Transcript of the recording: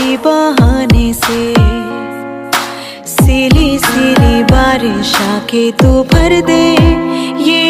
किसी बहाने से। सिली सिली बारिश आके तू भर दे ये